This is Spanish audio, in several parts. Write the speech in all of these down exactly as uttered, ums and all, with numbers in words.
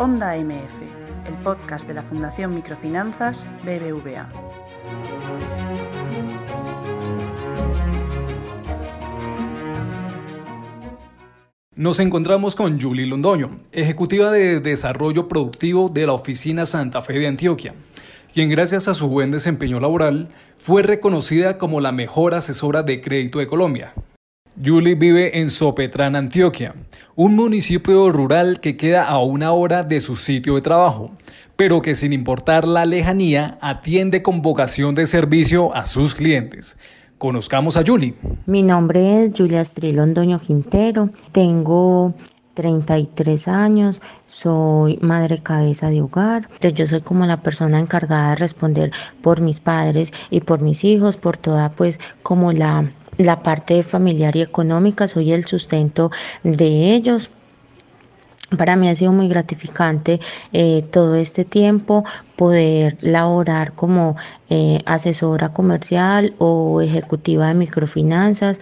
Onda M F, el podcast de la Fundación Microfinanzas B B V A. Nos encontramos con Julie Londoño, ejecutiva de Desarrollo Productivo de la Oficina Santa Fe de Antioquia, quien gracias a su buen desempeño laboral fue reconocida como la mejor asesora de crédito de Colombia. Julie vive en Sopetrán, Antioquia, un municipio rural que queda a una hora de su sitio de trabajo, pero que sin importar la lejanía atiende con vocación de servicio a sus clientes. Conozcamos a Julie. Mi nombre es Julia Astrid Londoño Quintero, tengo treinta y tres años, soy madre cabeza de hogar. Yo soy como la persona encargada de responder por mis padres y por mis hijos, por toda pues como la, la parte familiar y económica, soy el sustento de ellos. Para mí ha sido muy gratificante eh, todo este tiempo poder laborar como eh, asesora comercial o ejecutiva de microfinanzas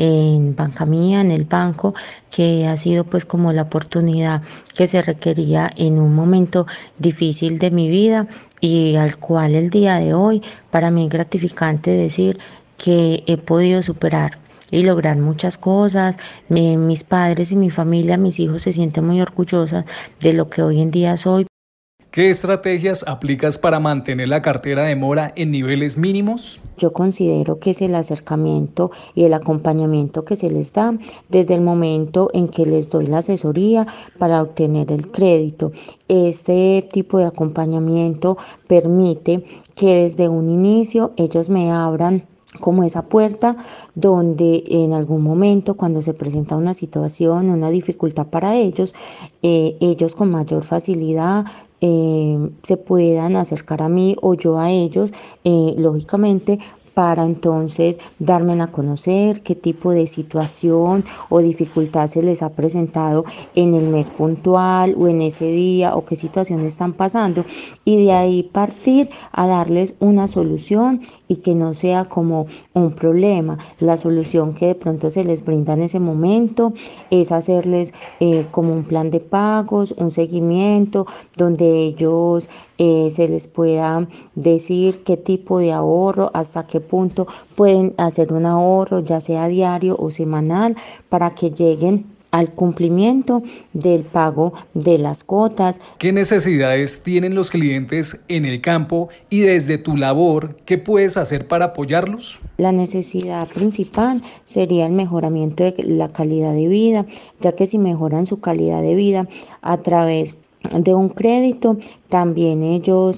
en Banca Mía, en el banco, que ha sido pues como la oportunidad que se requería en un momento difícil de mi vida y al cual el día de hoy para mí es gratificante decir que he podido superar y lograr muchas cosas. Mi, mis padres y mi familia, mis hijos se sienten muy orgullosas de lo que hoy en día soy. ¿Qué estrategias aplicas para mantener la cartera de mora en niveles mínimos? Yo considero que es el acercamiento y el acompañamiento que se les da desde el momento en que les doy la asesoría para obtener el crédito. Este tipo de acompañamiento permite que desde un inicio ellos me abran como esa puerta donde en algún momento cuando se presenta una situación, una dificultad para ellos, eh, ellos con mayor facilidad eh, se puedan acercar a mí o yo a ellos, eh, lógicamente, para entonces darme a conocer qué tipo de situación o dificultad se les ha presentado en el mes puntual o en ese día o qué situación están pasando y de ahí partir a darles una solución y que no sea como un problema. La solución que de pronto se les brinda en ese momento es hacerles eh, como un plan de pagos, un seguimiento donde ellos eh, se les pueda decir qué tipo de ahorro, hasta qué punto pueden hacer un ahorro, ya sea diario o semanal, para que lleguen al cumplimiento del pago de las cuotas. ¿Qué necesidades tienen los clientes en el campo y desde tu labor, qué puedes hacer para apoyarlos? La necesidad principal sería el mejoramiento de la calidad de vida, ya que si mejoran su calidad de vida a través de un crédito, también ellos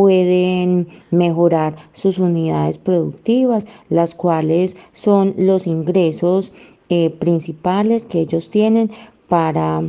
pueden mejorar sus unidades productivas, las cuales son los ingresos eh, principales que ellos tienen para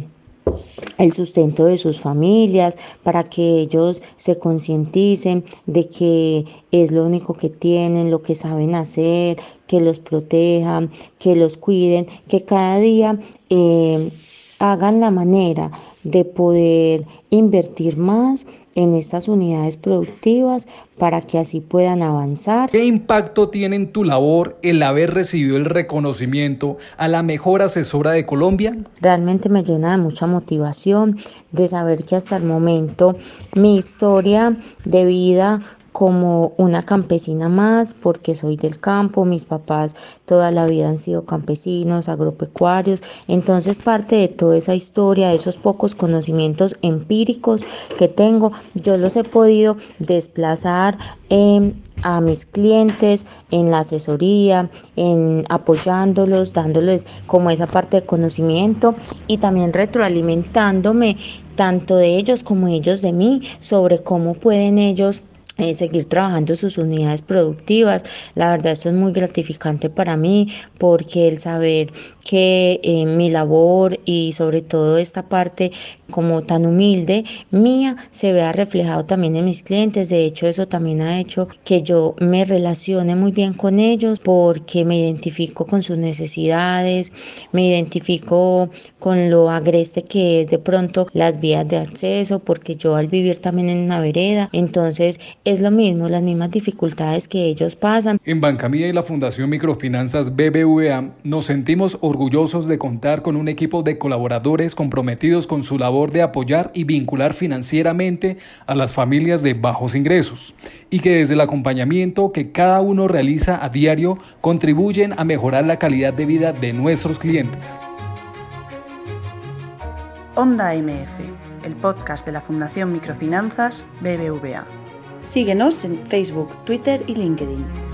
el sustento de sus familias, para que ellos se concienticen de que es lo único que tienen, lo que saben hacer, que los protejan, que los cuiden, que cada día eh, hagan la manera de poder invertir más en estas unidades productivas para que así puedan avanzar. ¿Qué impacto tiene en tu labor el haber recibido el reconocimiento a la mejor asesora de Colombia? Realmente me llena de mucha motivación de saber que hasta el momento mi historia de vida como una campesina más, porque soy del campo, mis papás toda la vida han sido campesinos, agropecuarios, entonces parte de toda esa historia, de esos pocos conocimientos empíricos que tengo, yo los he podido desplazar eh, a mis clientes en la asesoría, en apoyándolos, dándoles como esa parte de conocimiento y también retroalimentándome tanto de ellos como ellos de mí sobre cómo pueden ellos Eh, seguir trabajando sus unidades productivas. La verdad esto es muy gratificante para mí porque el saber que eh, mi labor y sobre todo esta parte como tan humilde mía se vea reflejado también en mis clientes. De hecho eso también ha hecho que yo me relacione muy bien con ellos porque me identifico con sus necesidades, me identifico con lo agreste que es de pronto las vías de acceso, porque yo al vivir también en una vereda, entonces es lo mismo, las mismas dificultades que ellos pasan. En Bancamía y la Fundación Microfinanzas B B V A nos sentimos orgullosos de contar con un equipo de colaboradores comprometidos con su labor de apoyar y vincular financieramente a las familias de bajos ingresos y que desde el acompañamiento que cada uno realiza a diario contribuyen a mejorar la calidad de vida de nuestros clientes. Onda M F, el podcast de la Fundación Microfinanzas B B V A. Síguenos en Facebook, Twitter y LinkedIn.